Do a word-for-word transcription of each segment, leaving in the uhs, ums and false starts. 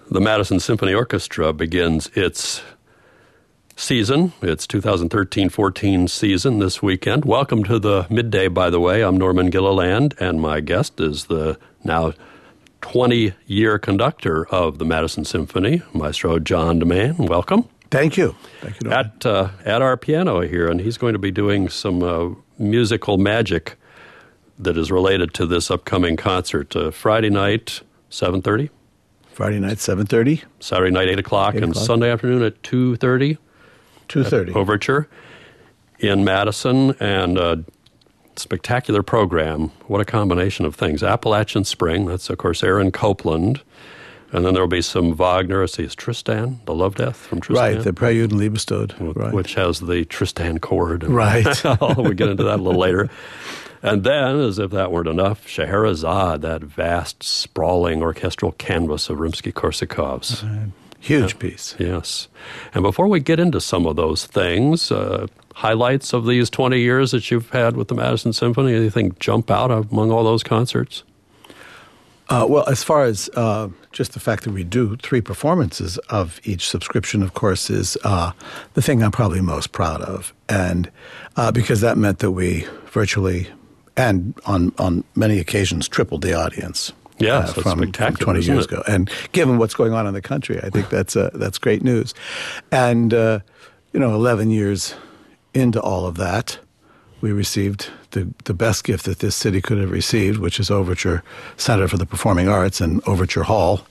The Madison Symphony Orchestra begins its season, its two thousand thirteen fourteen season this weekend. Welcome to the Midday, by the way. I'm Norman Gilliland, and my guest is the now twenty-year conductor of the Madison Symphony, Maestro John DeMane. Welcome. Thank you. Thank you, Norman. At, uh, at our piano here, and he's going to be doing some uh, musical magic that is related to this upcoming concert. Uh, Friday night, seven thirty. Friday night, seven thirty. Saturday night, eight o'clock, and Sunday afternoon at two thirty. two thirty. Overture in Madison, and a spectacular program. What a combination of things. Appalachian Spring, that's, of course, Aaron Copland. And then there will be some Wagner. It's Tristan, the Love Death from Tristan. Right, the Prelude and Liebestod. Right. Which has the Tristan chord. Right. We'll get into that a little later. And then, as if that weren't enough, Scheherazade, that vast, sprawling orchestral canvas of Rimsky-Korsakov's. Right. Huge yeah. piece. Yes. And before we get into some of those things, uh, highlights of these twenty years that you've had with the Madison Symphony, anything jump out among all those concerts? Uh, well, as far as uh, just the fact that we do three performances of each subscription, of course, is uh, the thing I'm probably most proud of. And uh, because that meant that we virtually, and on, on many occasions, tripled the audience. Yes, uh, that's from, spectacular, from twenty years it? ago. And given what's going on in the country, I think that's uh, that's great news. And, uh, you know, eleven years into all of that, we received the, the best gift that this city could have received, which is Overture Center for the Performing Arts and Overture Hall.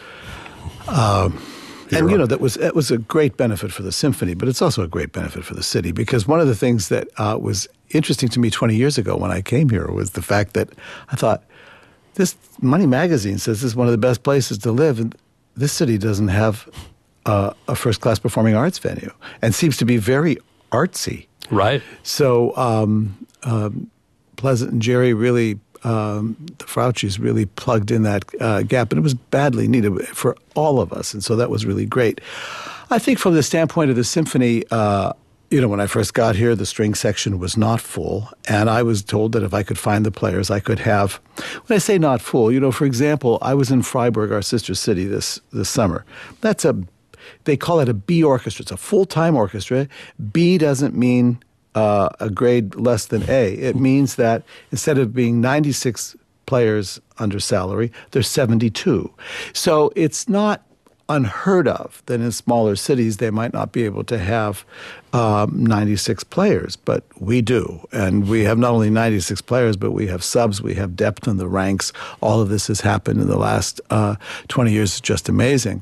Um, and, you know, that was that was a great benefit for the symphony, but it's also a great benefit for the city, because one of the things that uh, was interesting to me twenty years ago when I came here was the fact that I thought, this Money Magazine says this is one of the best places to live, and this city doesn't have uh, a first-class performing arts venue and seems to be very artsy. Right. So um, um, Pleasant and Jerry really, um, the Frauchis really plugged in that uh, gap, and it was badly needed for all of us, and so that was really great. I think from the standpoint of the symphony, uh, you know, when I first got here, the string section was not full, and I was told that if I could find the players, I could have, when I say not full, you know, for example, I was in Freiburg, our sister city, this this summer. That's a, they call it a B orchestra. It's a full-time orchestra. B doesn't mean uh, a grade less than A. It means that instead of being ninety-six players under salary, there's seventy-two. So it's not unheard of that in smaller cities they might not be able to have um, ninety-six players, but we do. And we have not only ninety-six players, but we have subs, we have depth in the ranks. All of this has happened in the last uh, twenty years. It's just amazing.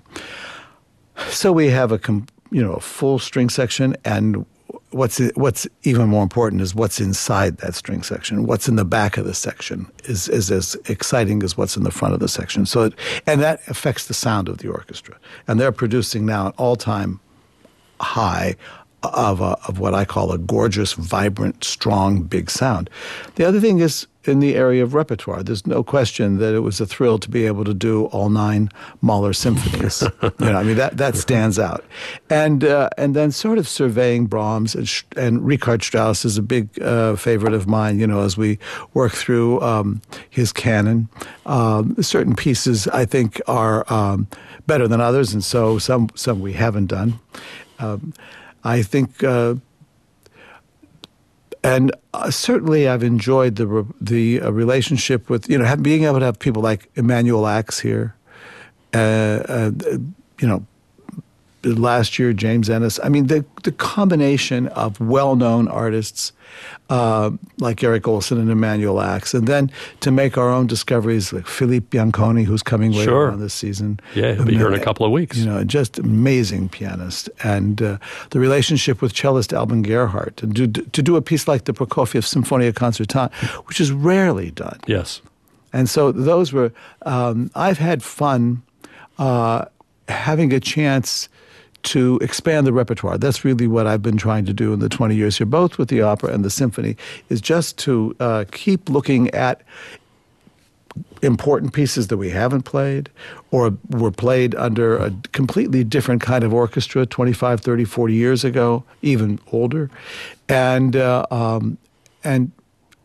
So we have a you know a full string section, and what's what's even more important is what's inside that string section. What's in the back of the section is is as exciting as what's in the front of the section. So, it, and that affects the sound of the orchestra. And they're producing now an all-time high of a, of what I call a gorgeous, vibrant, strong, big sound. The other thing is in the area of repertoire. There's no question that it was a thrill to be able to do all nine Mahler symphonies. you know, I mean that that stands out. And uh, and then sort of surveying Brahms and, and Richard Strauss is a big uh, favorite of mine. You know, as we work through um, his canon, um, certain pieces I think are um, better than others, and so some some we haven't done. Um, I think. Uh, And uh, certainly, I've enjoyed the re- the uh, relationship with you know have, being able to have people like Emanuel Ax here. Uh, uh, you know, last year James Ennis. I mean, the the combination of well-known artists uh, like Eric Olson and Emanuel Ax, and then to make our own discoveries like Philippe Bianconi, who's coming later sure. on this season. Yeah, he'll be here in a couple of weeks. You know, just amazing pianist, and uh, the relationship with cellist Alban Gerhardt, and do, to do a piece like the Prokofiev Symphonia Concertante, which is rarely done. Yes, and so those were. Um, I've had fun uh, having a chance to expand the repertoire. That's really what I've been trying to do in the twenty years here, both with the opera and the symphony, is just to uh, keep looking at important pieces that we haven't played or were played under a completely different kind of orchestra twenty-five, thirty, forty years ago, even older, and uh, um, and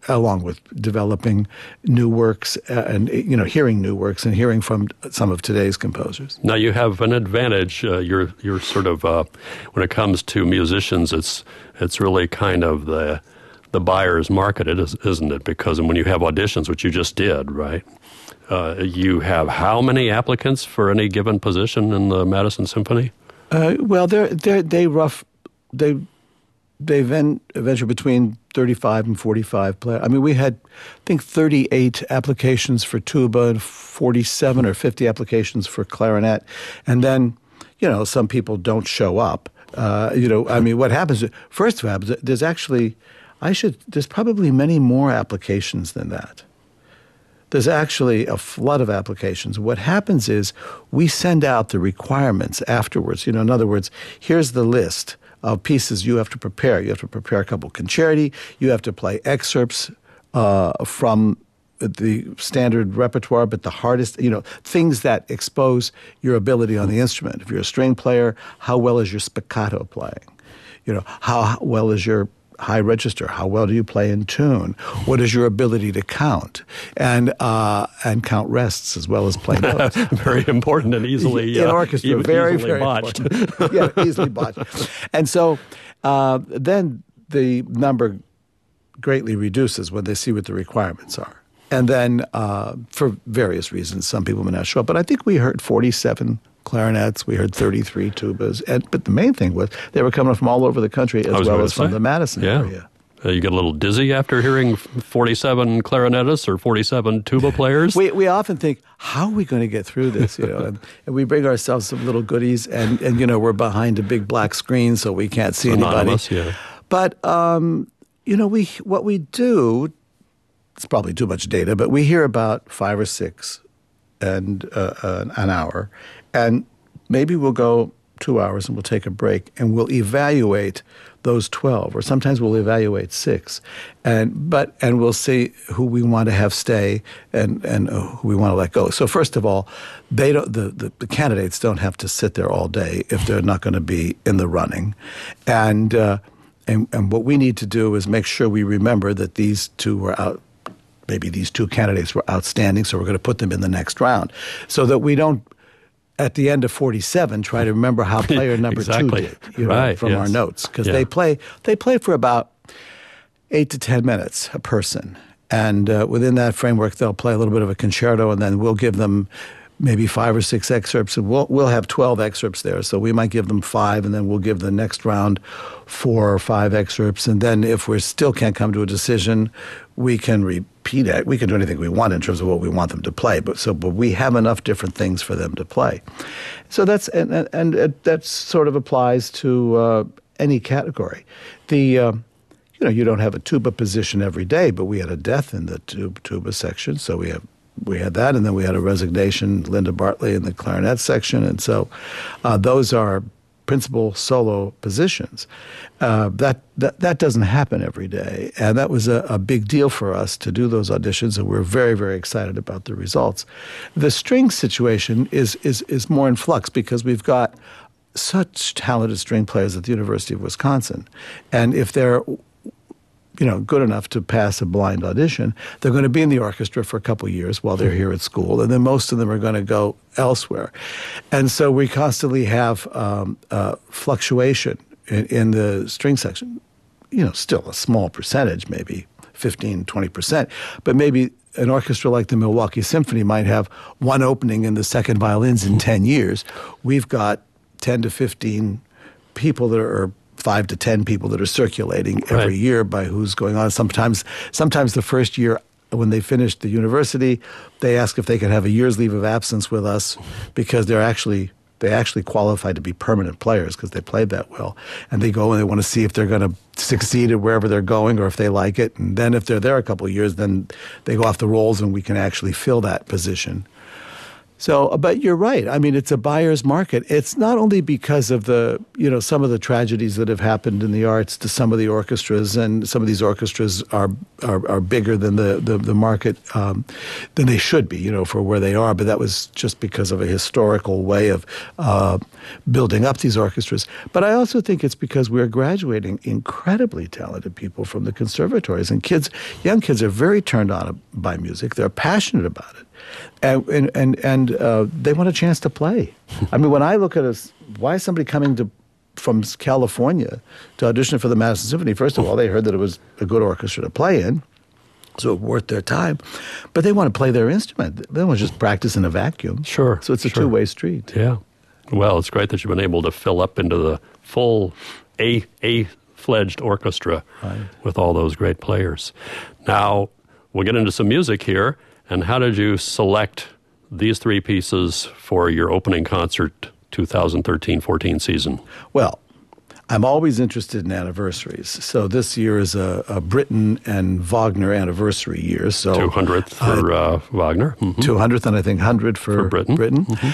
along with developing new works and, you know, hearing new works and hearing from some of today's composers. Now you have an advantage. Uh, you're you're sort of uh, when it comes to musicians, it's it's really kind of the the buyer's market, isn't it? Because when you have auditions, which you just did, right? Uh, you have how many applicants for any given position in the Madison Symphony? Uh, well, they're they they rough they they ven- venture between thirty-five and forty-five players. I mean, we had, I think, thirty-eight applications for tuba and forty-seven or fifty applications for clarinet, and then, you know, some people don't show up. Uh, you know, I mean, what happens? First of all, there's actually, I should. There's probably many more applications than that. There's actually a flood of applications. What happens is we send out the requirements afterwards. You know, in other words, here's the list of pieces you have to prepare. You have to prepare a couple concerti. You have to play excerpts uh, from the standard repertoire, but the hardest, you know, things that expose your ability on the instrument. If you're a string player, how well is your spiccato playing? You know, how well is your high register? How well do you play in tune? What is your ability to count and uh, and count rests as well as play notes? Very important and easily in uh, orchestra, e- very easily very botched. important. Yeah, easily botched. And so uh, then the number greatly reduces when they see what the requirements are. And then uh, for various reasons, some people may not show up. But I think we heard forty-seven clarinets, we heard thirty-three tubas, and but the main thing was they were coming from all over the country as well as say. from the Madison yeah. area. Uh, you get a little dizzy after hearing forty-seven clarinetists or forty-seven tuba players? we we often think, how are we going to get through this? You know, and, and we bring ourselves some little goodies, and, and you know, we're behind a big black screen, so we can't see Anonymous, anybody. Yeah. But um, you know, we what we do. It's probably too much data, but we hear about five or six and uh, uh, an hour, and maybe we'll go two hours and we'll take a break and we'll evaluate those twelve, or sometimes we'll evaluate six, and but and we'll see who we want to have stay and and who we want to let go. So first of all, they don't the, the, the candidates don't have to sit there all day if they're not going to be in the running, and uh, and and what we need to do is make sure we remember that these two were out. Maybe these two candidates were outstanding, so we're going to put them in the next round, so that we don't, at the end of forty-seven, try to remember how player number exactly. two did, you know, right, from yes. our notes, because yeah. they play they play for about eight to ten minutes a person, and uh, within that framework, they'll play a little bit of a concerto, and then we'll give them maybe five or six excerpts, and we'll we'll have twelve excerpts there. So we might give them five, and then we'll give the next round four or five excerpts, and then if we still can't come to a decision, we can repeat it. We can do anything we want in terms of what we want them to play, but so but we have enough different things for them to play. So that's and and, and it, that sort of applies to uh, any category. The uh, you know you don't have a tuba position every day, but we had a death in the tuba, tuba section, so we have. We had that, and then we had a resignation, Linda Bartley, in the clarinet section. And so uh, those are principal solo positions. Uh, that, that that doesn't happen every day. And that was a, a big deal for us to do those auditions, and we're very, very excited about the results. The string situation is is is more in flux because we've got such talented string players at the University of Wisconsin. And if they're you know, good enough to pass a blind audition, they're going to be in the orchestra for a couple of years while they're here at school, and then most of them are going to go elsewhere. And so we constantly have um, uh, fluctuation in, in the string section. You know, still a small percentage, maybe fifteen, twenty percent, but maybe an orchestra like the Milwaukee Symphony might have one opening in the second violins in ten years. We've got ten to fifteen people that are five to ten people that are circulating every right. year by who's going on. Sometimes, sometimes the first year when they finish the university, they ask if they can have a year's leave of absence with us because they're actually they actually qualify to be permanent players because they played that well. And they go and they want to see if they're going to succeed at wherever they're going or if they like it. And then if they're there a couple of years, then they go off the rolls and we can actually fill that position. So, but you're right. I mean, it's a buyer's market. It's not only because of the, you know, some of the tragedies that have happened in the arts to some of the orchestras, and some of these orchestras are are, are bigger than the the, the market um, than they should be, you know, for where they are. But that was just because of a historical way of uh, building up these orchestras. But I also think it's because we're graduating incredibly talented people from the conservatories, and kids, young kids, are very turned on by music. They're passionate about it. And and and, and uh, they want a chance to play. I mean, when I look at us, why is somebody coming to from California to audition for the Madison Symphony? First of all, they heard that it was a good orchestra to play in, so it worth their time. But they want to play their instrument. They don't want to just practice in a vacuum. Sure. So it's a sure. two-way street. Yeah. Well, it's great that you've been able to fill up into the full A A-fledged orchestra right. with all those great players. Now, we'll get into some music here. And how did you select these three pieces for your opening concert twenty thirteen fourteen season? Well, I'm always interested in anniversaries. So this year is a, a Britten and Wagner anniversary year. So two hundredth for uh, uh, Wagner. Mm-hmm. two hundredth and I think one hundred for, for Britten. Britain. Mm-hmm.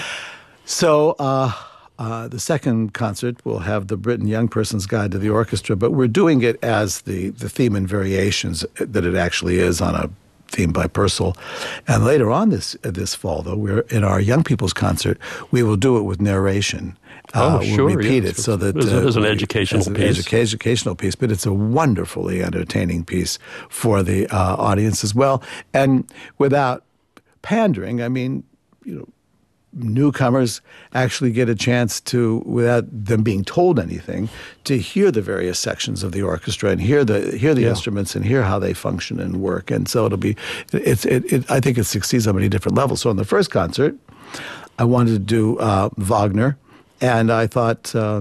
So uh, uh, the second concert will have the Britten Young Person's Guide to the Orchestra, but we're doing it as the, the theme and variations that it actually is on a theme by Purcell. And later on this this fall, though, we're in our young people's concert, we will do it with narration. Oh, uh, sure. We'll repeat yeah. it so that there's, uh, there's an educational as an piece. Educa- educational piece, but it's a wonderfully entertaining piece for the uh, audience as well. And without pandering, I mean, you know, newcomers actually get a chance to, without them being told anything, to hear the various sections of the orchestra and hear the hear the yeah. instruments and hear how they function and work. And so it'll be, it's it, it I think it succeeds on many different levels. So in the first concert, I wanted to do uh, Wagner, and I thought uh,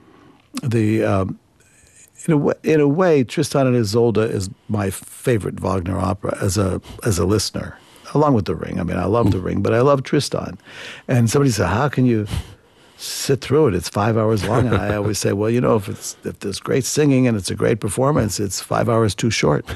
the um, in a way, in a way, Tristan and Isolde is my favorite Wagner opera as a as a listener, along with The Ring. I mean, I love The Ring, but I love Tristan. And somebody said, how can you sit through it? It's five hours long. And I always say, well, you know, if it's if there's great singing and it's a great performance, it's five hours too short.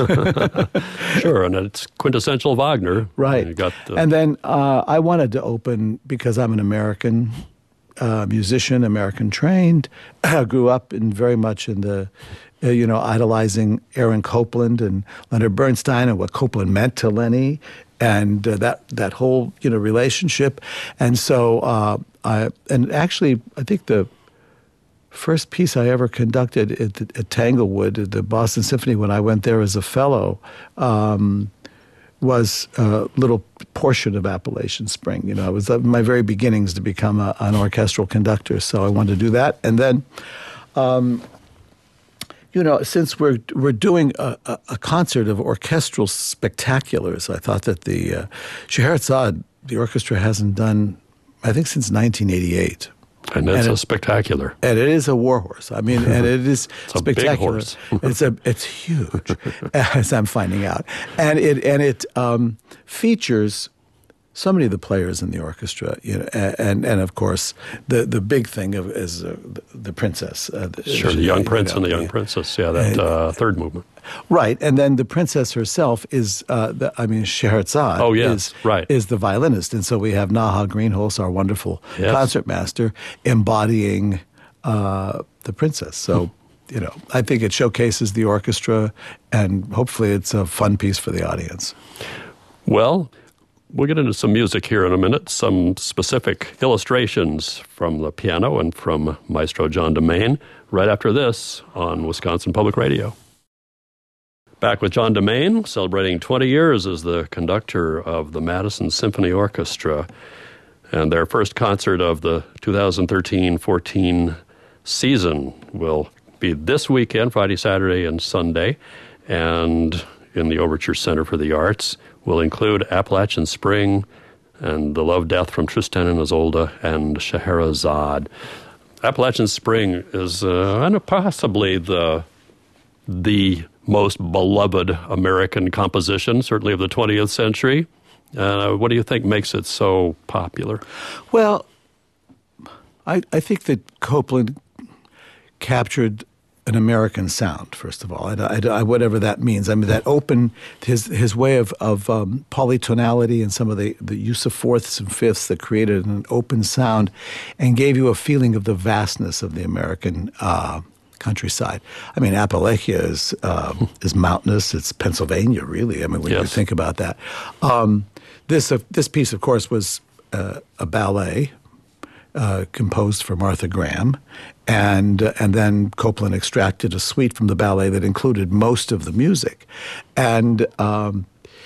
Sure, and it's quintessential Wagner. Right. You got the... And then uh, I wanted to open, because I'm an American uh, musician, American trained. I grew up in very much in the, uh, you know, idolizing Aaron Copland and Leonard Bernstein and what Copland meant to Lenny, and uh, that that whole, you know, relationship. And so uh, I and actually I think the first piece I ever conducted at, at Tanglewood at the Boston Symphony when I went there as a fellow um, was a little portion of Appalachian Spring. You know, it was my very beginnings to become a, an orchestral conductor, so I wanted to do that. And then, um, you know, since we're we're doing a, a, a concert of orchestral spectaculars, I thought that the uh, Scheherazade, the orchestra hasn't done, I think, since nineteen eighty-eight. And it's and a it, spectacular. And it is a warhorse. I mean, and it is it's a spectacular. Big horse. it's a it's huge, as I'm finding out. And it and it um, features so many of the players in the orchestra, you know, and and of course the the big thing of is uh, the, the princess. Uh, the, sure, the young prince you know, and the young yeah. princess. Yeah, that uh, third movement. Right, and then the princess herself is, uh, the, I mean, Scheherazade oh, yes, is, right. is the violinist. And so we have Naha Greenholz, our wonderful yes. concertmaster, embodying uh, the princess. So, you know, I think it showcases the orchestra, and hopefully it's a fun piece for the audience. Well, we'll get into some music here in a minute, some specific illustrations from the piano and from Maestro John DeMain, right after this on Wisconsin Public Radio. Back with John DeMain, celebrating twenty years as the conductor of the Madison Symphony Orchestra, and their first concert of the twenty thirteen fourteen season will be this weekend, Friday, Saturday, and Sunday, and in the Overture Center for the Arts will include Appalachian Spring and The Love Death from Tristan and Isolde and Scheherazade. Appalachian Spring is uh, possibly the the most beloved American composition, certainly of the twentieth century. Uh, what do you think makes it so popular? Well, I, I think that Copland captured an American sound, first of all, I, I, I, whatever that means. I mean, that open, his his way of, of um, polytonality and some of the, the use of fourths and fifths that created an open sound and gave you a feeling of the vastness of the American uh, countryside. I mean, Appalachia is, uh, is mountainous. It's Pennsylvania, really, I mean, when yes. you think about that. Um, this, uh, this piece, of course, was uh, a ballet uh, composed for Martha Graham. And uh, and then Copland extracted a suite from the ballet that included most of the music, and um,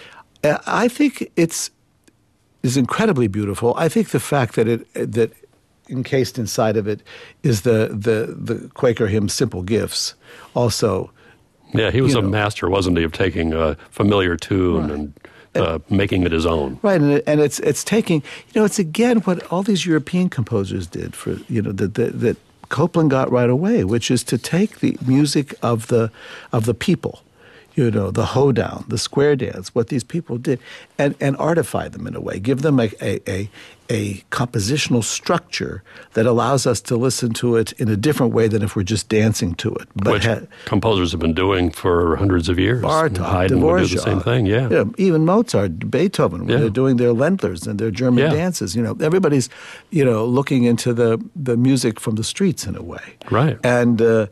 I think it's is incredibly beautiful. I think the fact that it that encased inside of it is the the the Quaker hymn "Simple Gifts" also. Yeah, he was a know, master, wasn't he, of taking a familiar tune right. and. Uh, making it his own, right? And, it, and it's it's taking, you know, it's again what all these European composers did for, you know, that that Copland got right away, which is to take the music of the of the people, you know, the hoedown, the square dance, what these people did, and, and artify them in a way, give them a, a, a, a compositional structure that allows us to listen to it in a different way than if we're just dancing to it. But Which ha- composers have been doing for hundreds of years. Bartok, Haydn would do the same thing, yeah. You know, even Mozart, Beethoven, when yeah. they're doing their Ländlers and their German yeah. dances, you know, everybody's, you know, looking into the, the music from the streets in a way. Right. And uh,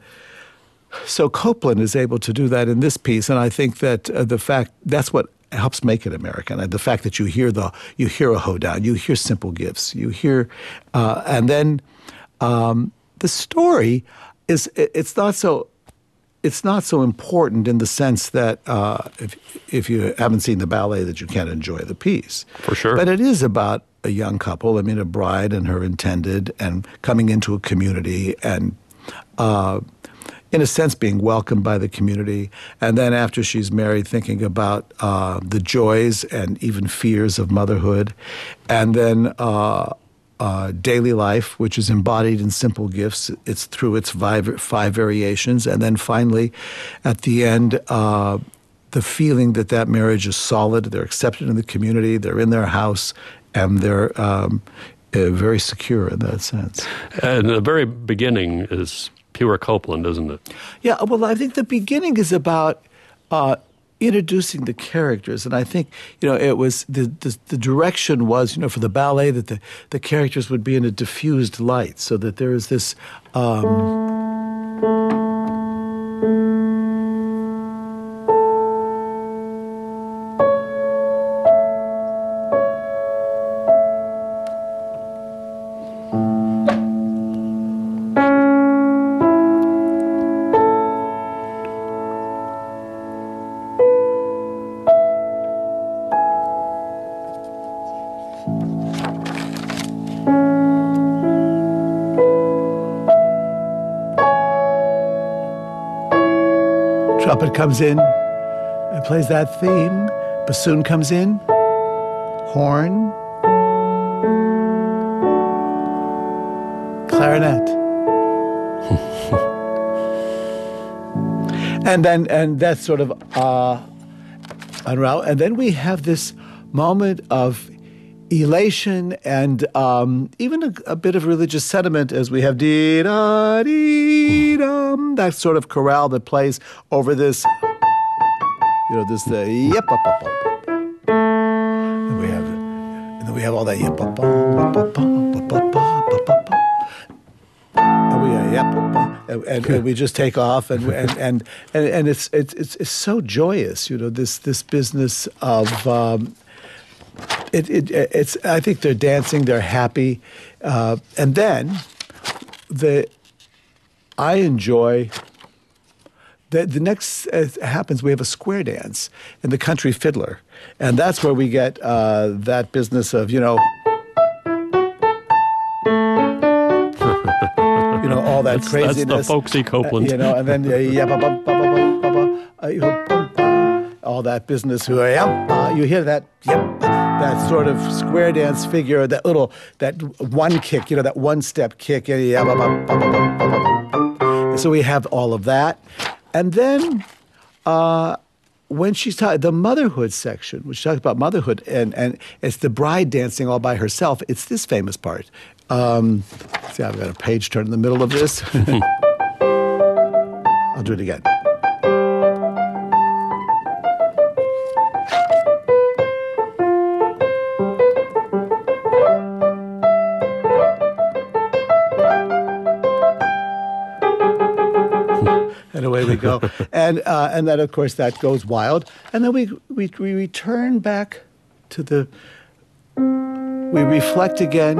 so Copland is able to do that in this piece, and I think that uh, the fact, that's what helps make it American. The fact that you hear the you hear a hoedown, you hear Simple Gifts, you hear, uh, and then um, the story is it's not so it's not so important in the sense that uh, if if you haven't seen the ballet that you can't enjoy the piece for sure. But it is about a young couple. I mean, a bride and her intended, and coming into a community and. Uh, in a sense, being welcomed by the community. And then after she's married, thinking about uh, the joys and even fears of motherhood. And then uh, uh, daily life, which is embodied in Simple Gifts. It's through its five, five variations. And then finally, at the end, uh, the feeling that that marriage is solid. They're accepted in the community. They're in their house. And they're um, uh, very secure in that sense. And the very beginning is pure Copland, isn't it? Yeah, well, I think the beginning is about uh, introducing the characters, and I think, you know, it was the, the the direction was, you know, for the ballet that the, the characters would be in a diffused light, so that there is this. Um, Trumpet comes in, it plays that theme. Bassoon comes in, horn, clarinet. and then, and that's sort of uh, unravel. And then we have this moment of elation and um, even a, a bit of religious sentiment as we have dee da dee dum, that sort of chorale that plays over this, you know, this the yep up up up, and we have, and then we have all that yep up up up up up up up, and we have yep up up, and, and, and we just take off, and and and and, and it's, it's it's it's so joyous, you know, this this business of. Um, It, it, it's. I think they're dancing. They're happy, uh, and then the. I enjoy. The the next uh, happens. We have a square dance in the Country Fiddler, and that's where we get uh, that business of, you know. you know, all that that's, craziness. That's the folksy Copland. Uh, you know, and then uh, yeah, ba, ba, ba, ba, ba, ba, uh, you know, bum, bum, all that business. Uh, uh, you hear that? Yep. That sort of square dance figure, that little, that one kick, you know, that one step kick. Yeah, ba, ba, ba, ba, ba, ba, ba. So we have all of that. And then uh, when she's talking, the motherhood section, which talks about motherhood, and, and it's the bride dancing all by herself. It's this famous part. Um, see, I've got a page turn in the middle of this. I'll do it again. And away we go. and uh, and then, of course, that goes wild. And then we, we, we return back to the, we reflect again,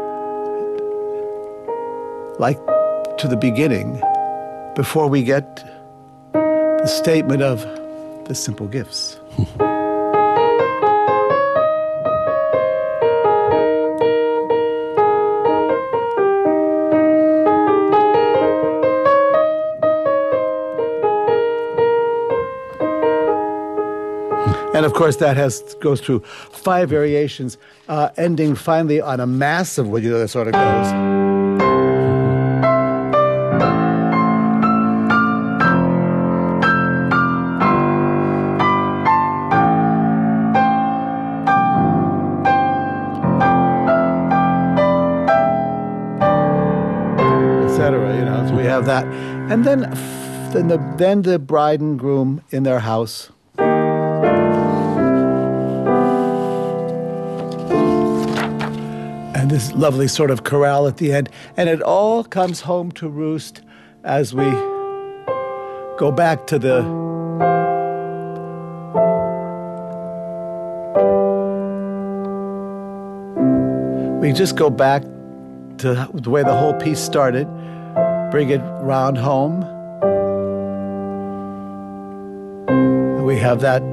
like to the beginning, before we get the statement of the simple gifts. And of course, that has goes through five variations, uh, ending finally on a massive one. You know, that sort of goes. Etc. You know, so we have that, and then, then the then the bride and groom in their house. And this lovely sort of chorale at the end. And it all comes home to roost as we go back to the we just go back to the way the whole piece started, bring it round home. And we have that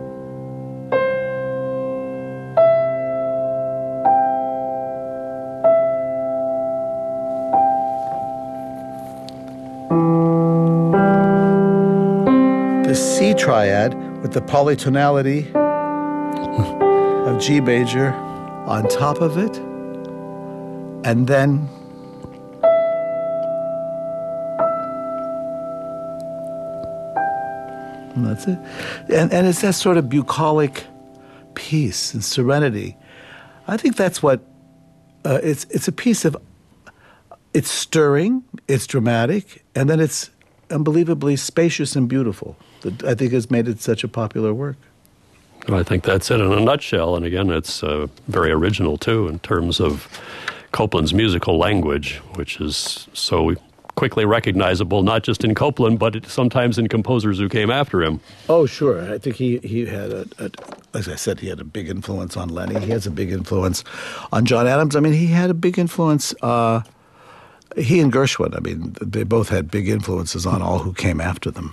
C triad with the polytonality of G major on top of it, and then and that's it. And, and it's that sort of bucolic peace and serenity. I think that's what uh, it's. It's a piece of. It's stirring. It's dramatic, and then it's unbelievably spacious and beautiful. That I think has made it such a popular work. Well, I think that's it in a nutshell. And again, it's uh, very original, too, in terms of Copland's musical language, which is so quickly recognizable, not just in Copland, but it, sometimes in composers who came after him. Oh, sure. I think he, he had, a, a, as I said, he had a big influence on Lenny. He has a big influence on John Adams. I mean, he had a big influence... Uh, He and Gershwin, I mean, they both had big influences on all who came after them.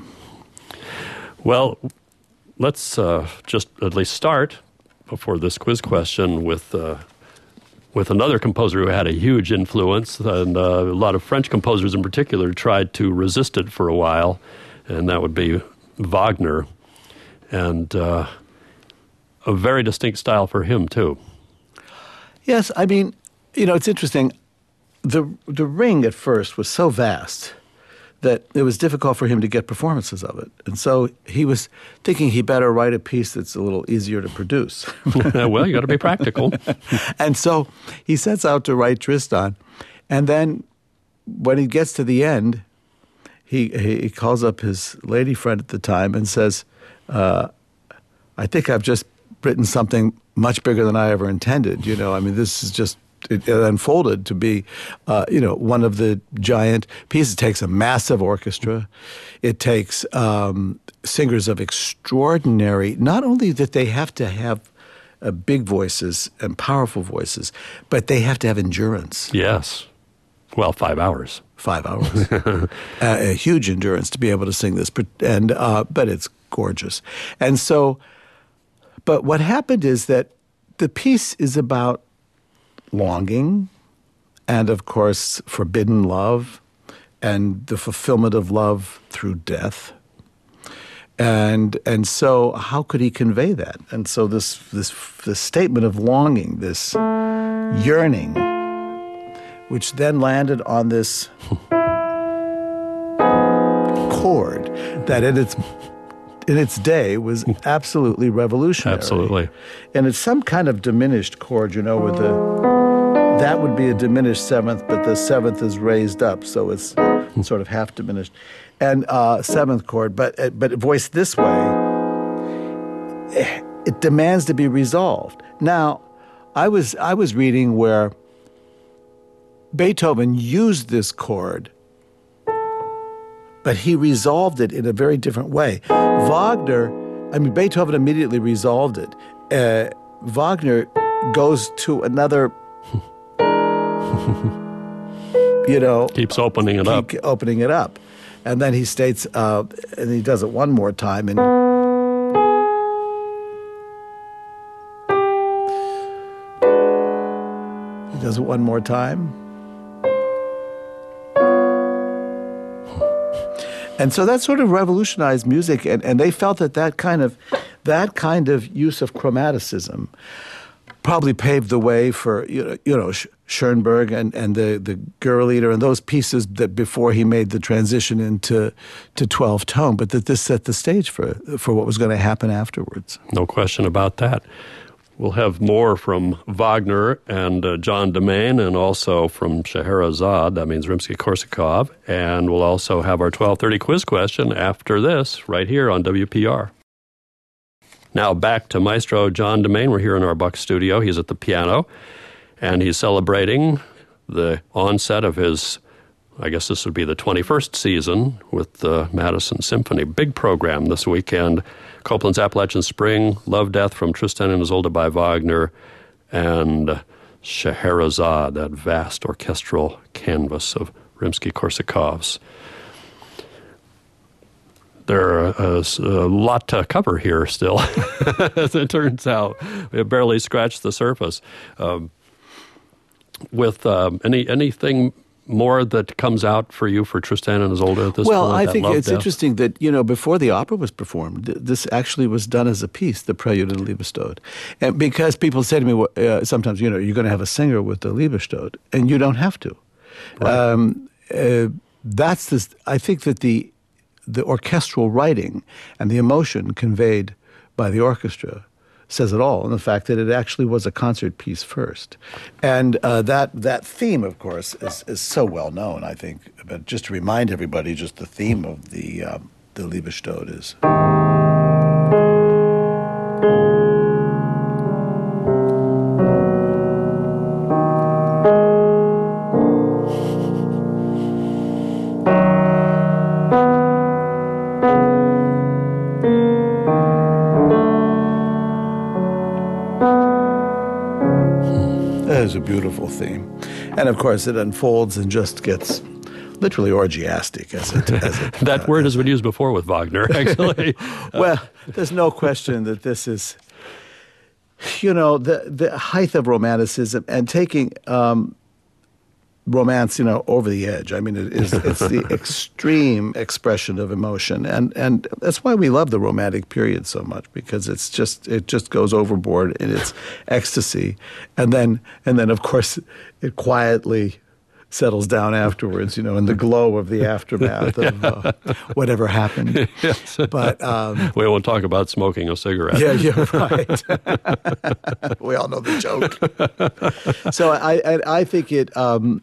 Well, let's uh, just at least start, before this quiz question, with uh, with another composer who had a huge influence, and uh, a lot of French composers in particular tried to resist it for a while, and that would be Wagner, and uh, a very distinct style for him, too. Yes, I mean, you know, it's interesting. The the Ring at first was so vast that it was difficult for him to get performances of it. And so he was thinking he better write a piece that's a little easier to produce. Well, you got to be practical. And so he sets out to write Tristan. And then when he gets to the end, he, he calls up his lady friend at the time and says, uh, I think I've just written something much bigger than I ever intended. You know, I mean, this is just... It unfolded to be, uh, you know, one of the giant pieces. It takes a massive orchestra. It takes um, singers of extraordinary, not only that they have to have uh, big voices and powerful voices, but they have to have endurance. Yes. Well, five hours. Five hours. uh, a huge endurance to be able to sing this. And uh, but it's gorgeous. And so, but what happened is that the piece is about longing, and of course, forbidden love, and the fulfillment of love through death. And and so, how could he convey that? And so, this this this statement of longing, this yearning, which then landed on this chord that in its in its day was absolutely revolutionary. Absolutely. And it's some kind of diminished chord, you know, with the that would be a diminished seventh, but the seventh is raised up, so it's sort of half diminished. And uh, seventh chord, but but voiced this way, it demands to be resolved. Now, I was I was reading where Beethoven used this chord, but he resolved it in a very different way. Wagner, I mean, Beethoven immediately resolved it. Uh, Wagner goes to another, you know. Keeps opening it up. opening it up. And then he states, uh, and he does it one more time, and he does it one more time. And so that sort of revolutionized music, and, and they felt that that kind of that kind of use of chromaticism probably paved the way for you know, you know Schoenberg and, and the the Gurrlieder and those pieces that before he made the transition into to twelve tone, but that this set the stage for for what was going to happen afterwards. No question about that. We'll have more from Wagner and uh, John Demain, and also from Scheherazade, that means Rimsky-Korsakov, and we'll also have our twelve thirty quiz question after this, right here on W P R. Now back to Maestro John Demain. We're here in our Buck studio. He's at the piano, and he's celebrating the onset of his, I guess this would be the twenty-first season with the Madison Symphony. Big program this weekend. Copland's Appalachian Spring, Love, Death from Tristan and Isolde by Wagner, and Scheherazade, that vast orchestral canvas of Rimsky-Korsakov's. There is a lot to cover here still, as it turns out. We have barely scratched the surface. Um, with um, any anything more that comes out for you for Tristan and Isolde at this well, point? Well, I think Love, it's Death? interesting that, you know, before the opera was performed, th- this actually was done as a piece, the Prelude and Liebestod. And because people say to me uh, sometimes, you know, you're going to have a singer with the Liebestod, and you don't have to. Right. Um, uh, that's this. I think that the the orchestral writing and the emotion conveyed by the orchestra says it all, and the fact that it actually was a concert piece first. And uh, that that theme, of course, is, is so well known, I think. But just to remind everybody, just the theme of the, um, the Liebestod is... Is a beautiful theme. And of course, it unfolds and just gets literally orgiastic as it. As it that uh, word has been used before with Wagner, actually. Well, there's no question that this is, you know, the, the height of romanticism and taking um, romance, you know, over the edge. I mean, it is, it's the extreme expression of emotion. And, and that's why we love the Romantic period so much, because it's just, it just goes overboard in its ecstasy. And then, and then, of course, it quietly settles down afterwards, you know, in the glow of the aftermath of uh, whatever happened. Yes. But um, we won't talk about smoking a cigarette. Yeah, you're right. We all know the joke. So I, I, I think it um,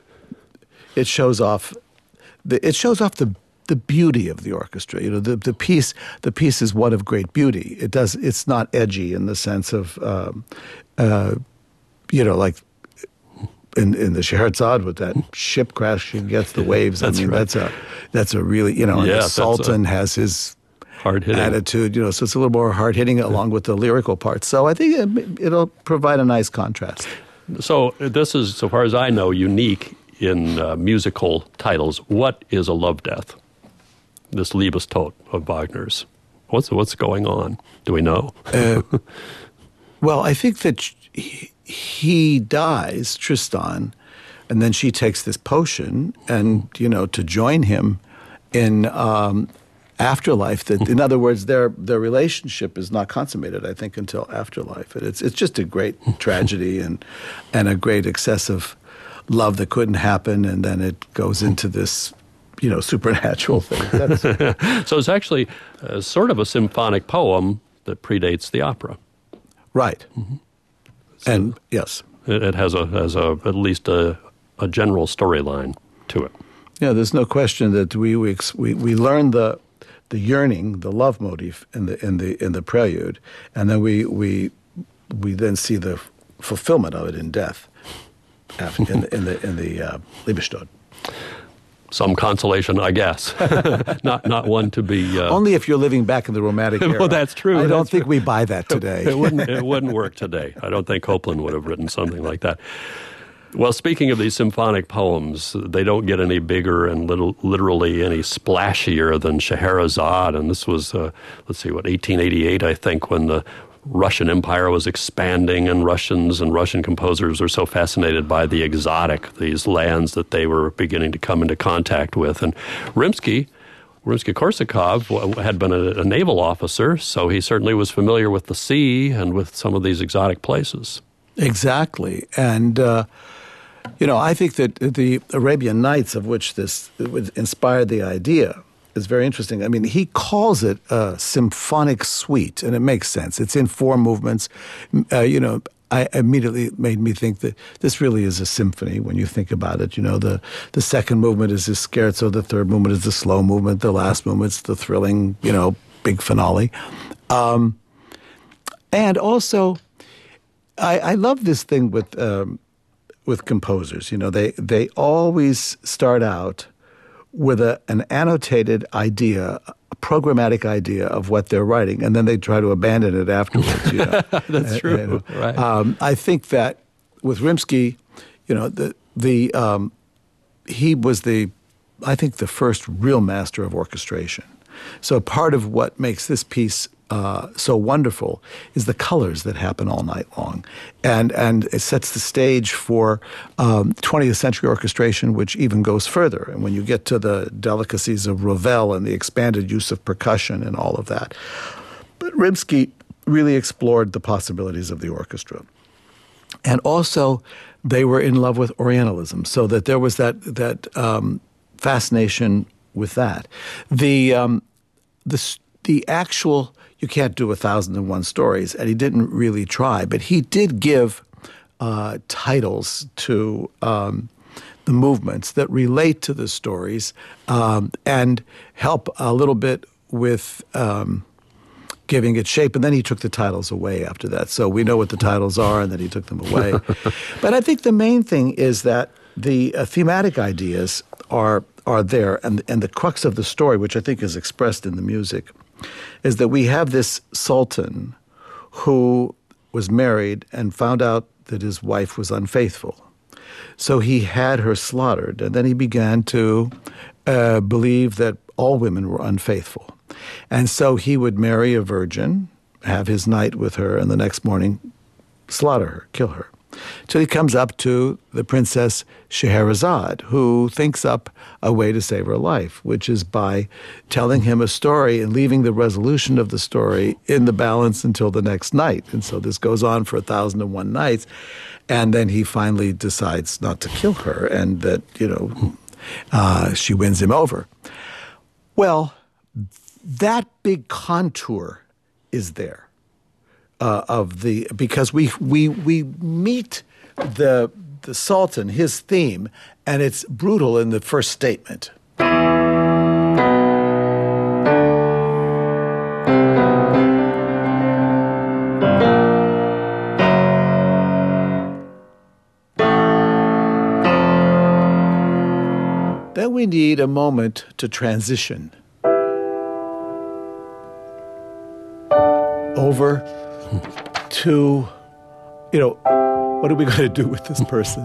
it shows off the it shows off the the beauty of the orchestra. You know, the the piece the piece is one of great beauty. It does. It's not edgy in the sense of um, uh, you know, like. In, in the Scheherazade with that ship crashing against the waves. That's I mean, right. that's a that's a really, you know, and Yeah, the Sultan a has his hard-hitting attitude, you know, so it's a little more hard-hitting along with the lyrical parts. So I think it, it'll provide a nice contrast. So this is, so far as I know, unique in uh, musical titles. What is a love death? This Liebestod of Wagner's. What's what's going on? Do we know? uh, well, I think that he, he dies, Tristan, and then she takes this potion, and you know, to join him in um, afterlife. That, in other words, their their relationship is not consummated, I think, until afterlife. And it's it's just a great tragedy and and a great excessive love that couldn't happen, and then it goes into this, you know, supernatural thing. That's, so it's actually uh, sort of a symphonic poem that predates the opera. right. Mm-hmm. So, and yes. It, it has a has a at least a, a general storyline to it. Yeah, there's no question that we we we, we learn the the yearning, the love motif in the in the in the prelude, and then we we we then see the fulfillment of it in death, in the in the in the uh, Liebestod. Some consolation, I guess. not not one to be... Uh... Only if you're living back in the Romantic era. Well, that's true. I that's don't think true. we buy that today. it, wouldn't, it wouldn't work today. I don't think Copland would have written something like that. Well, speaking of these symphonic poems, they don't get any bigger and little, literally any splashier than Scheherazade. And this was, uh, let's see, what, eighteen eighty-eight, I think, when the Russian Empire was expanding, and Russians and Russian composers were so fascinated by the exotic, these lands that they were beginning to come into contact with. And Rimsky, Rimsky-Korsakov had been a, a naval officer, so he certainly was familiar with the sea and with some of these exotic places. Exactly. And, uh, you know, I think that the Arabian Nights, of which this inspired the idea, is very interesting. I mean, he calls it a symphonic suite, and it makes sense. It's in four movements. Uh, you know, I immediately made me think that this really is a symphony when you think about it. You know, the, the second movement is the scherzo, the third movement is the slow movement, the last movement's the thrilling, you know, big finale. Um, and also, I, I love this thing with um, with composers. You know, they they always start out with a, an annotated idea, a programmatic idea of what they're writing, and then they try to abandon it afterwards. You know? That's true. Uh, you know. Right. Um, I think that with Rimsky, you know, the the um, he was the, I think, the first real master of orchestration. So part of what makes this piece uh, so wonderful is the colors that happen all night long. And and it sets the stage for um, twentieth century orchestration, which even goes further. And when you get to the delicacies of Ravel and the expanded use of percussion and all of that. But Rimsky really explored the possibilities of the orchestra. And also, they were in love with Orientalism, so that there was that, that um, fascination with that. The, um, the, the actual... You can't do a thousand and one stories, and he didn't really try. But he did give uh, titles to um, the movements that relate to the stories um, and help a little bit with um, giving it shape. And then he took the titles away after that. So we know what the titles are, and then he took them away. But I think the main thing is that the uh, thematic ideas are are there, and and the crux of the story, which I think is expressed in the music, is that we have this sultan who was married and found out that his wife was unfaithful. So he had her slaughtered, and then he began to uh, believe that all women were unfaithful. And so he would marry a virgin, have his night with her, and the next morning slaughter her, kill her. Till he comes up to the princess Scheherazade, who thinks up a way to save her life, which is by telling him a story and leaving the resolution of the story in the balance until the next night. And so this goes on for a thousand and one nights. And then he finally decides not to kill her, and that, you know, uh, she wins him over. Well, that big contour is there. Uh, of the because we we we meet the the Sultan, his theme, and it's brutal in the first statement. Then we need a moment to transition over to, you know, what are we going to do with this person?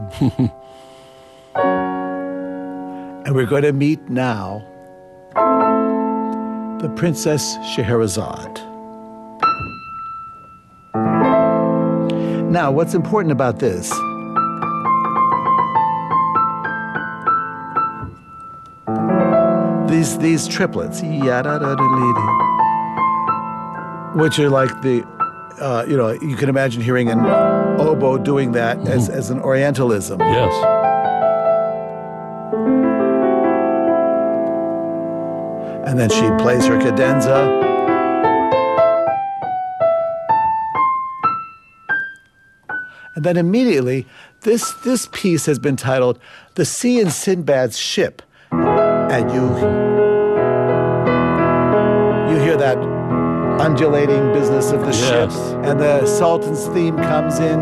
And we're going to meet now the Princess Scheherazade. Now, what's important about this these these triplets, which are like the Uh, you know, you can imagine hearing an oboe doing that mm-hmm. as, as an Orientalism. Yes. And then she plays her cadenza. And then immediately, this this piece has been titled "The Sea in Sinbad's Ship," and you you hear that undulating business of the Yes. ship, and the Sultan's theme comes in.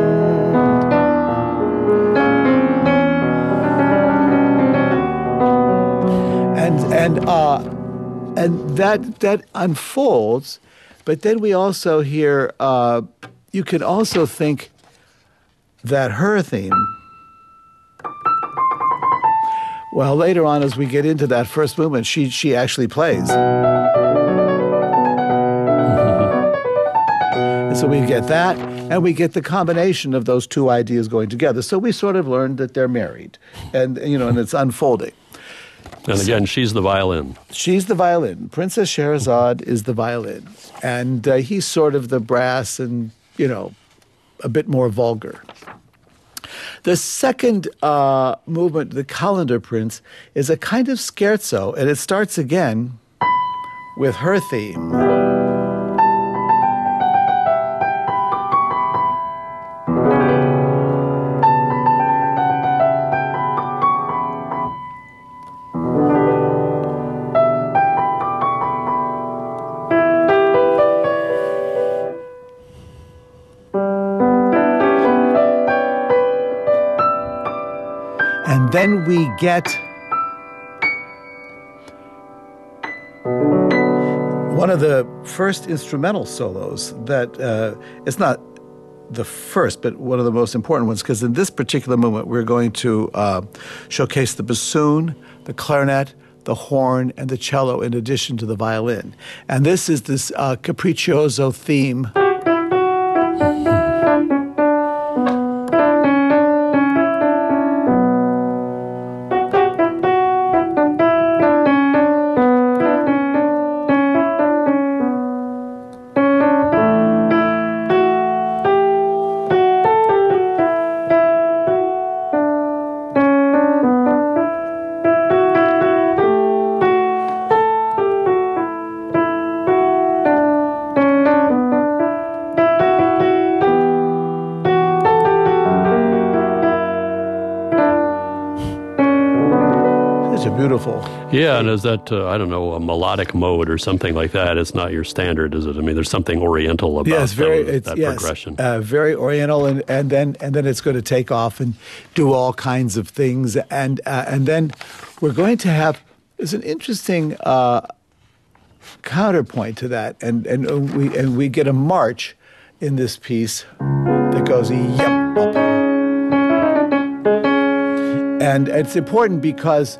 And and uh, and that that unfolds, but then we also hear. Uh, you can also think that her theme. Well, later on, as we get into that first movement, she she actually plays. And so we get that, and we get the combination of those two ideas going together. So we sort of learned that they're married, and you know, and it's unfolding. And again, she's the violin. She's the violin. Princess Scheherazade is the violin, and uh, he's sort of the brass, and you know, a bit more vulgar. The second uh, movement, the Calendar Prince, is a kind of scherzo, and it starts again with her theme. And then we get one of the first instrumental solos that uh, it's not the first, but one of the most important ones, because in this particular moment, we're going to uh, showcase the bassoon, the clarinet, the horn, and the cello, in addition to the violin. And this is this uh, capriccioso theme. Beautiful. Yeah, and is that, uh, I don't know, a melodic mode or something like that? It's not your standard, is it? I mean, there's something oriental about yes, very, that, it's, that yes, progression. Uh, very oriental, and, and then and then it's going to take off and do all kinds of things. And uh, and then we're going to have, there's an interesting uh, counterpoint to that. And, and, we, and we get a march in this piece that goes, yep, up. And it's important because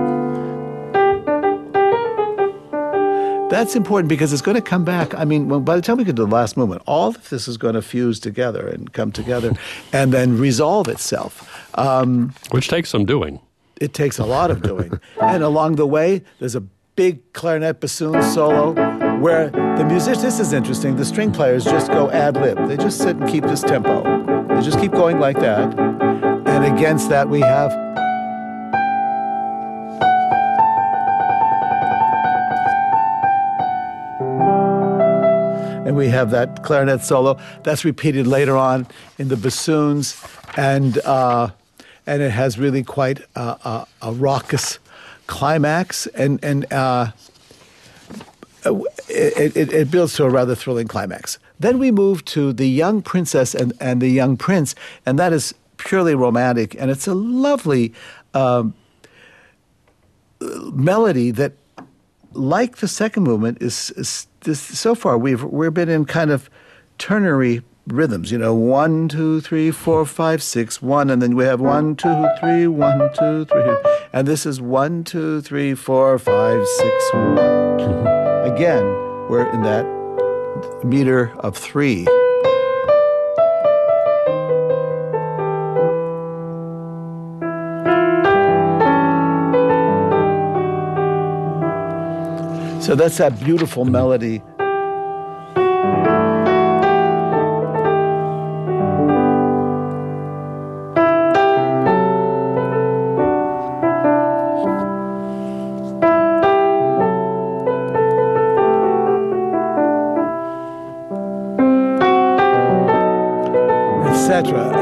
That's important because it's going to come back. I mean, well, by the time we get to the last movement, all of this is going to fuse together and come together and then resolve itself. Um, Which takes some doing. It takes a lot of doing. And along the way, there's a big clarinet bassoon solo where the music, this is interesting, the string players just go ad lib. They just sit and keep this tempo. They just keep going like that. And against that, we have and we have that clarinet solo that's repeated later on in the bassoons, and uh, and it has really quite a, a, a raucous climax, and and uh, it, it, it builds to a rather thrilling climax. Then we move to the young princess and, and the young prince, and that is purely romantic, and it's a lovely um, melody that, like the second movement, is, is this, so far we've we've been in kind of ternary rhythms. You know, one, two, three, four, five, six, one, and then we have one, two, three, one, two, three, and this is one, two, three, four, five, six, one. Again, we're in that meter of three. So that's that beautiful melody. et cetera.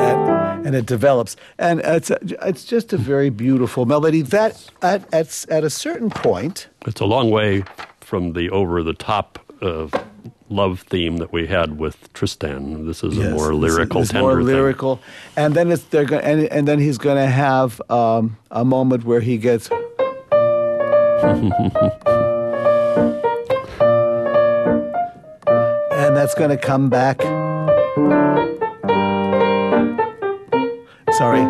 and it develops. And it's a, it's just a very beautiful melody that at, at, at a certain point... It's a long way from the over-the-top uh, love theme that we had with Tristan. This is yes, a more lyrical, it's, it's tender more lyrical. thing. And then it's they're going, and, and then he's going to have um, a moment where he gets... and that's going to come back... Sorry.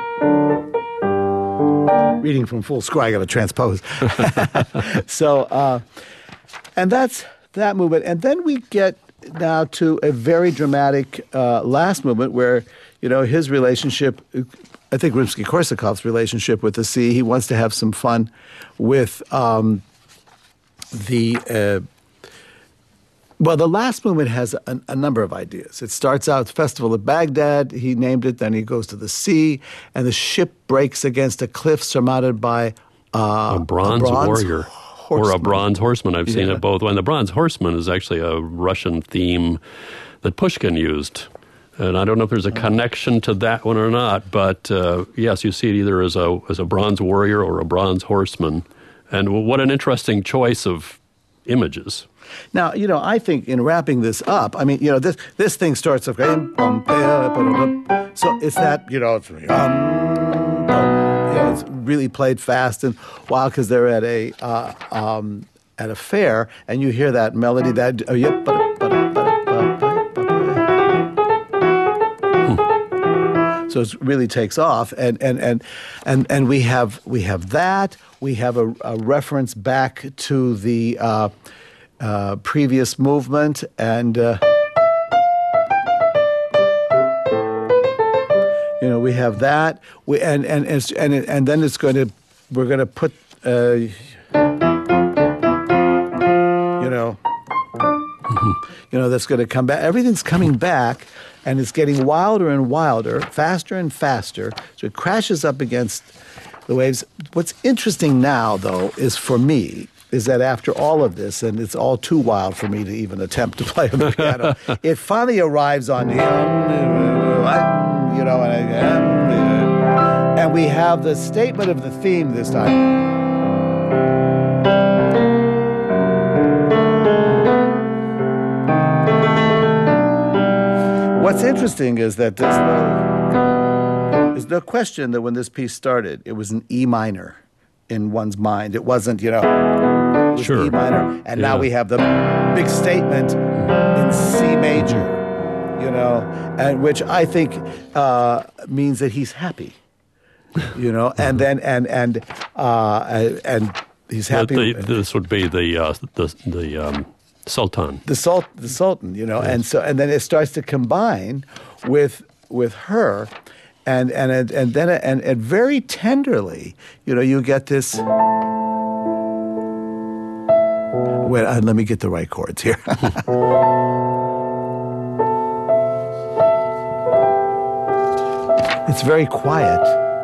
Reading from full score, I got to transpose. so, uh, and that's that movement. And then we get now to a very dramatic uh, last movement where, you know, his relationship, I think Rimsky-Korsakov's relationship with the sea, he wants to have some fun with um, the... Uh, Well, the last movement has a, a number of ideas. It starts out Festival of Baghdad, he named it, then he goes to the sea, and the ship breaks against a cliff surmounted by uh, a, bronze a bronze warrior. Horseman. Or a bronze horseman. I've seen yeah. it both. And the bronze horseman is actually a Russian theme that Pushkin used. And I don't know if there's a connection to that one or not, but uh, yes, you see it either as a as a bronze warrior or a bronze horseman. And what an interesting choice of images. Now, you know, I think in wrapping this up, I mean, you know, this this thing starts off, so it's that, you know, it's, um, you know, it's really played fast and wild because they're at a uh, um, at a fair, and you hear that melody, that uh, yep, so it really takes off, and and and and and we have we have that, we have a, a reference back to the. Uh, Uh, previous movement, and uh, you know we have that. We and and and and, and then it's going to we're going to put uh, you know mm-hmm. you know that's going to come back. Everything's coming back, and it's getting wilder and wilder, faster and faster. So it crashes up against the waves. What's interesting now, though, is for me. Is that after all of this, and it's all too wild for me to even attempt to play on the piano, it finally arrives on, you know, and, and we have the statement of the theme this time. What's interesting is that there's no, there's no question that when this piece started, it was an E minor in one's mind. It wasn't, you know... Sure. E minor, and yeah. Now we have the big statement in C major, you know, and which I think uh, means that he's happy, you know, and then and and uh, and he's happy. The, the, this would be the uh, the the um, Sultan, the salt, the Sultan, you know, yes. and so and then it starts to combine with with her, and and and then and, and very tenderly, you know, you get this. Wait, uh, let me get the right chords here. It's very quiet.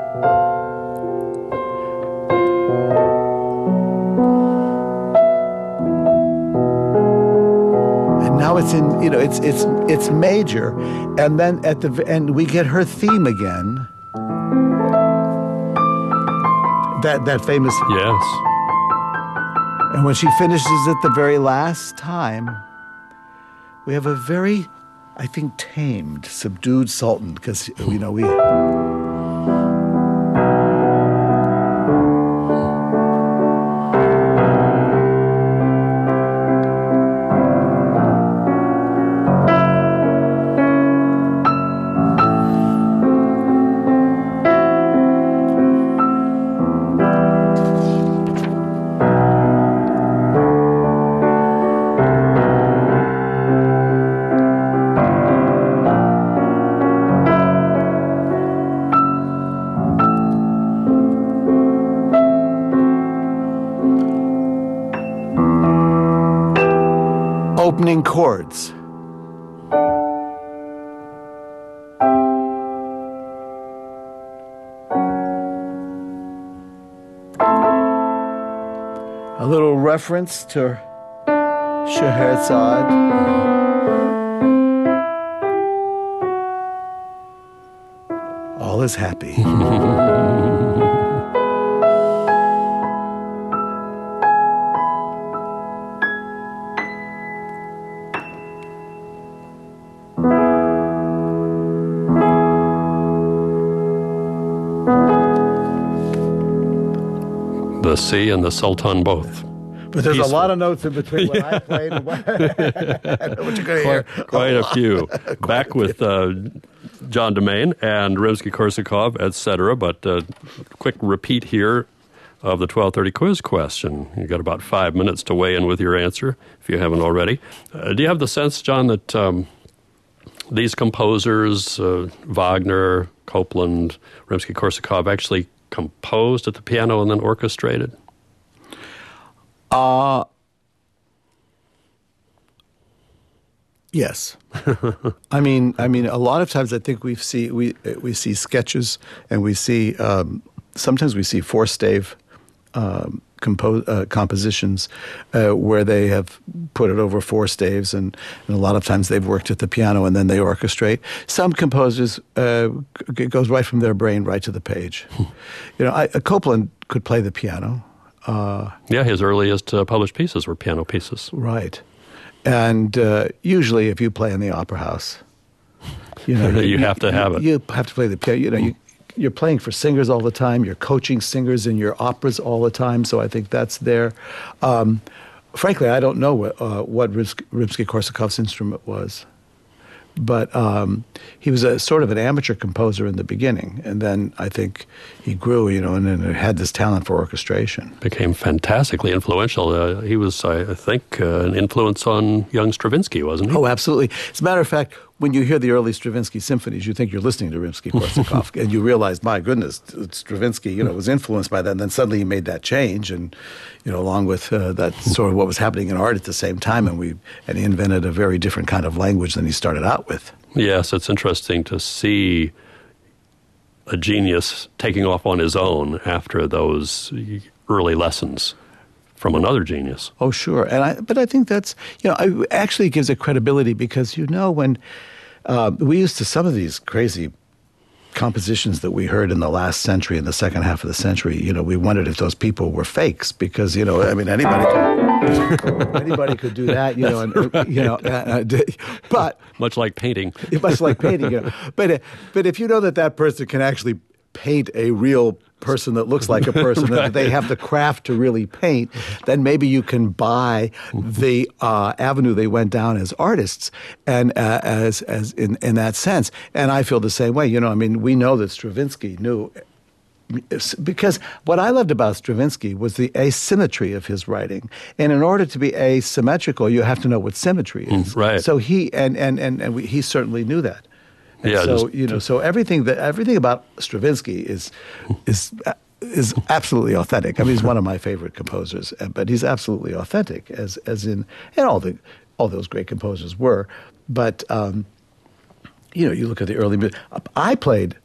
And now it's in, you know, it's it's it's major, and then at the end we get her theme again. That that famous yes. And when she finishes it the very last time, we have a very, I think, tamed, subdued Sultan, because, you know, we... Opening chords. A little reference to Scheherazade. is happy. The sea and the Sultan both. But there's Peaceful. a lot of notes in between what I played and what, I know what you're going to hear. Quite, quite a few. Back a with uh, John DeMain and Rimsky-Korsakov, et cetera. But uh, quick repeat here of the twelve thirty quiz question. You've got about five minutes to weigh in with your answer, if you haven't already. Uh, do you have the sense, John, that um, these composers, uh, Wagner, Copland, Rimsky-Korsakov, actually composed at the piano and then orchestrated? Uh, yes. I mean, I mean, a lot of times I think we see we we see sketches and we see um, sometimes we see four stave um, compo- uh, compositions uh, where they have put it over four staves, and, and a lot of times they've worked at the piano and then they orchestrate. Some composers uh, it goes right from their brain right to the page. You know, I, uh, Copland could play the piano. Uh, yeah, his earliest uh, published pieces were piano pieces. Right. And uh, usually if you play in the opera house, you know, you, you have to have you, it. You have to play the piano. You know, you, you're playing for singers all the time. You're coaching singers in your operas all the time. So I think that's there. Um, frankly, I don't know what, uh, what Rimsky-Korsakov's instrument was. But um, he was a sort of an amateur composer in the beginning, and then I think he grew, you know, and then had this talent for orchestration. Became fantastically influential. Uh, he was, I think, uh, an influence on young Stravinsky, wasn't he? Oh, absolutely. As a matter of fact, when you hear the early Stravinsky symphonies, you think you're listening to Rimsky-Korsakov, and you realize, my goodness, Stravinsky, you know, was influenced by that. And then suddenly he made that change, and you know, along with uh, that sort of what was happening in art at the same time, and we and he invented a very different kind of language than he started out with. Yes, it's interesting to see a genius taking off on his own after those early lessons from another genius. Oh, sure. And I, but I think that's, you know, it actually gives it credibility because, you know, when uh, we used to, some of these crazy compositions that we heard in the last century, in the second half of the century, you know, we wondered if those people were fakes because, you know, I mean, anybody could, anybody could do that, you know, and, you know, uh, but. Much like painting. Much like painting, you know. But, uh, but if you know that that person can actually paint a real person that looks like a person right. that they have the craft to really paint, then maybe you can buy the uh, avenue they went down as artists, and uh, as as in, in that sense. And I feel the same way. You know, I mean, we know that Stravinsky knew, because what I loved about Stravinsky was the asymmetry of his writing. And in order to be asymmetrical, you have to know what symmetry is. Right. So he and and and, and we, he certainly knew that. And yeah, so just, you know, so everything that everything about Stravinsky is is is absolutely authentic. I mean, he's one of my favorite composers, but he's absolutely authentic, as as in and all the all those great composers were. But um, you know, you look at the early. I played,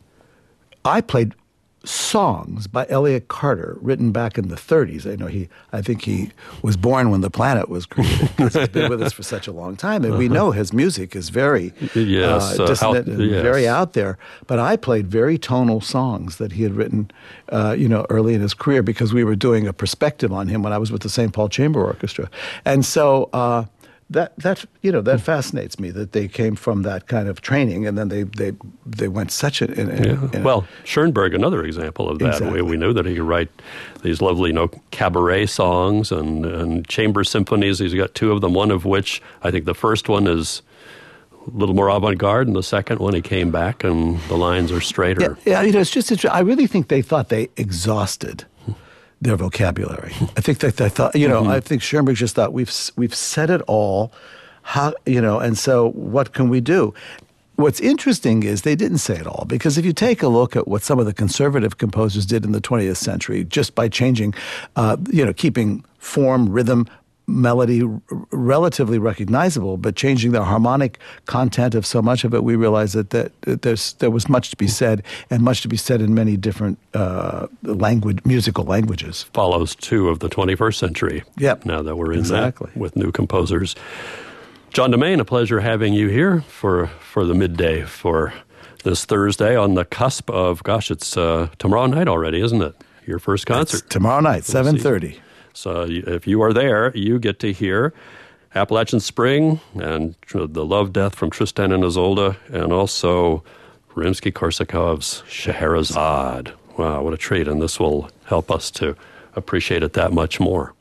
I played songs by Elliott Carter written back in the thirties. I know he. I think he was born when the planet was created. He's been with us for such a long time, and we know his music is very yes, uh, dissonant uh, out, and yes. very out there. But I played very tonal songs that he had written, uh, you know, early in his career because we were doing a perspective on him when I was with the Saint Paul Chamber Orchestra, and so. Uh, That that you know that fascinates me that they came from that kind of training and then they they, they went such a in, in, yeah. in well Schoenberg, another example of that. Exactly. We, we knew that he could write these lovely, you know, cabaret songs and, and chamber symphonies. He's got two of them. One of which I think the first one is a little more avant-garde, and the second one he came back and the lines are straighter. Yeah, yeah you know it's just I really think they thought they exhausted their vocabulary. I think that they thought, you know, mm-hmm. I think Schoenberg just thought we've we've said it all, how you know, and so what can we do? What's interesting is they didn't say it all, because if you take a look at what some of the conservative composers did in the twentieth century, just by changing, uh, you know, keeping form, rhythm, melody r- relatively recognizable, but changing the harmonic content of so much of it, we realize that, that, that there's there was much to be said, and much to be said in many different uh, language, musical languages. Follows two of the twenty-first century. Yep. Now that we're in exactly. that with new composers. John DeMain, a pleasure having you here for, for the midday for this Thursday on the cusp of, gosh, it's uh, tomorrow night already, isn't it? Your first concert. It's tomorrow night, seven thirty. So if you are there, you get to hear Appalachian Spring and the Love Death from Tristan and Isolde, and also Rimsky-Korsakov's Scheherazade. Wow, what a treat, and this will help us to appreciate it that much more.